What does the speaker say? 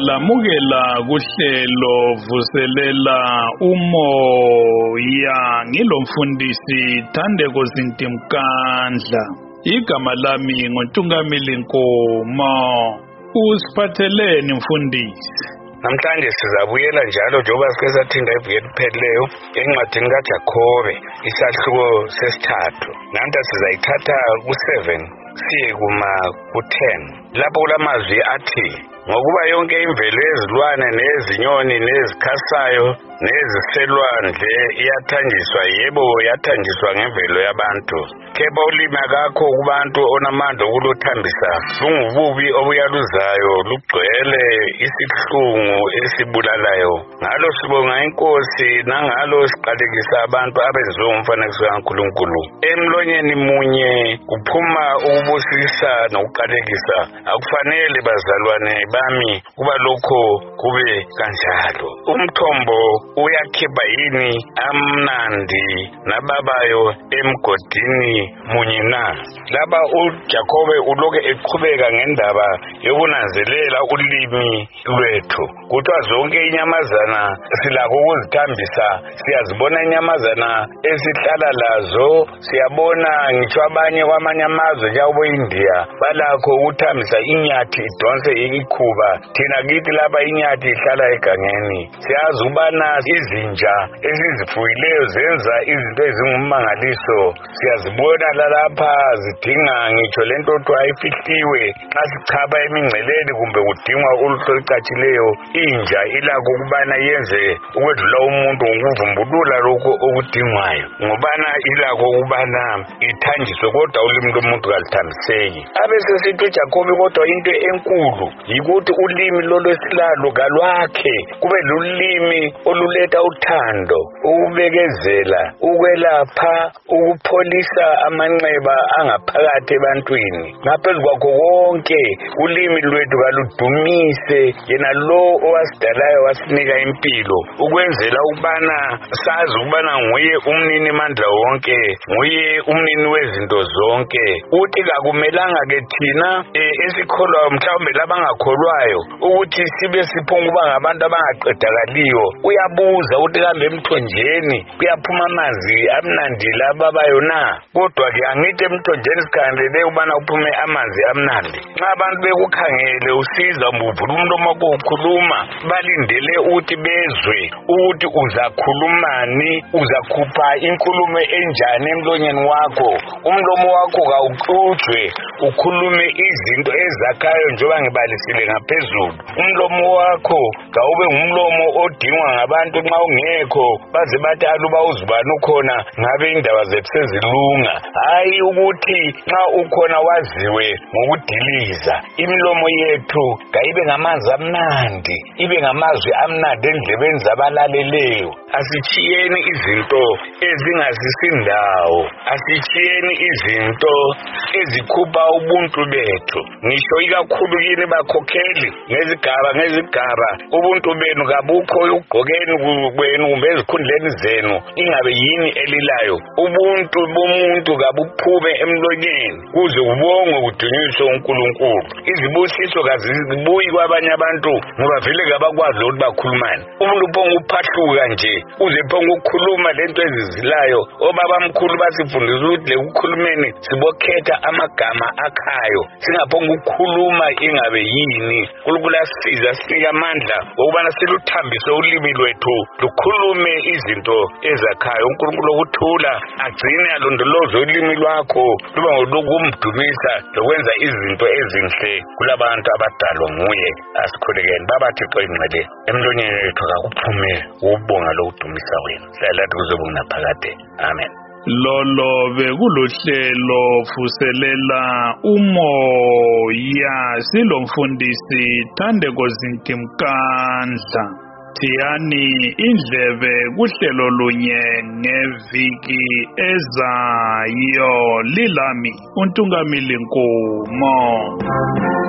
Siyalamukela kuhlelo vuselela umoya ngilomfundisi Thandeko Zintimkandla. Igama lami ngoNtungamili Nkomo. Usiphatheleni mfundisi? Namhlanje sizabuyela njalo njengoba sike sathinda iviki eliphelileyo encwadini kaJakhobe isahluko sesithathu. Namhla sizayithatha ku7 siye ku10. Lapho kulamazwi athi ngokuba yonke imvelo yezilwane nezinyoni nezikhasayo neziselwandle iyathanjiswa, yebo yathanjiswa ngemvelo yabantu. Kepha ulimi akakho kubantu onamandla okuluthambisa, lungububi obuyaluzayo, lugcwele isihlungu esibulalayo. Ngalo sibonga inkosi, nangalo siqalekisa abantu abenziwe umfanekiso kaNkulunkulu. Emlonyeni munye kuphuma ukubusisa nokuqalekisa. Akufanele bazalwane bami kuba lokho kube kanjalo. Umthombo uyakhipha yini amnandi nababayo emgodini munye na? Laba uJakhobe uloke eqhubeka ngendaba yokunanzelela ulimi lwethu. Kuthiwa zonke inyamazana silakho ukuzithambisa, siyazibona inyamazana esihlala lazo, siyabona ngitsho abanye kwamanye amazwe njengobo India balakho ukuthambisa inyathi idonse ikhuba. Thina kithi lapha inyathi ihlala egangeni. Siyazi ubana izinja esizifuyileyo zenza izinto ezingummangaliso. Siyazibona lapha zidinga ngitsho lento okuthiwa ifihliwe xa sichapha emingceleni kumbe kudingwa uluhlu olucatshileyo. Inja ilakho ukubana yenze ukwedlula umuntu ngokuvumbulula lokho okudingwayo, ngobana ilakho ukubana ithanjiswe, kodwa ulimi lomuntu kalithambiseki. Abesesithi uJakhobe kodwa into enkulu yikuthi ulimi lolwesilalo kalwakhe kube lulimi oluletha uthando, ukubekezela, ukwelapha, ukupholisa amanxeba angaphakathi ebantwini. Ngaphezu kwakho konke ulimi lwethu kaludumise yena lo owasidalayo wasinika impilo, ukwenzela ukubana sazi ukubana nguye umnini mandla wonke, nguye umnini wezinto zonke. Uthi kakumelanga ke thina esikholwayo mhlawumbe labangakholwayo ukuthi sibe siphonguba ngabantu abangaqedakaliyo. Uyabuza ukuthi kambe emthonjeni kuyaphuma amanzi amnandi lababayo na? Kodwa ke angithi emthonjeni sikhangelele ukubana kuphume amanzi amnandi. Nxa abantu bekukhangele usiza uvula umlomo wakho ukhuluma, balindele ukuthi bezwe ukuthi uzakhulumani, uzakhupha inkulumo enjani emlonyeni wakho. Umlomo wakho kawuxutshwe, ukhulume izinto ezakhayo njengoba ngibalisile ngaphezulu. Umlomo wakho kawube ngumlomo odingwa ngabantu nxa ungekho baze bathi aluba uzibani ukhona ngabe indaba zethu sezilunga. Hayi ukuthi nxa ukhona waziwe ngokudiliza. Imilomo yethu kayibe ngamanzi amnandi, ibe ngamazwi amnandi endlebeni zabalaleleyo. Asitshiyeni izinto ezingasisindawo, asitshiyeni izinto ezikhupha ubuntu bethu. Ngisho ikakhulu kini bakhokheli ngezigaba ubuntu benu kabukho ugqokeni kwenu kumbe ezikhundleni zenu ingabe yini elilayo. Ubuntu bomuntu kabuphume emlonyeni kuze kubongwe kudunyiswe uNkulunkulu. Izibusiso kazibuyi kwabanye abantu ngoba vele kabakwazi ukuthi bakhulumane. Umuntu uphonga uphahluka nje uze phonga ukukhuluma lento ezizilayo. Obabamkhulu basifundisa ukuthi lekukhulumeni sibokhetha amagama akhayo, singaphonga ukukhuluma ingabe yini. uNkulunkulu asiza sinika amandla ukubana siluthambise ulimi lwethu lukhulume izinto ezakhayo. uNkulunkulu ukuthula agcine alondoloze ulimi lwakho luba ngolokumdumisa lokwenza izinto ezinhle kulabantu abadalwa nguye. Asikhulekeni Baba Thixo ingcwele, emlonyeni wethu akuphume ukubonga lokudumisa wena. Hlala kuze kungaphakade. Amen. Lolo bekuluhlelo vuselela umoya silomfundisi Thandeko Zintimkandla. Thiyani indlebe kuhlelo lunye ngeviki ezayo. Lilami uNtungamili Nkomo.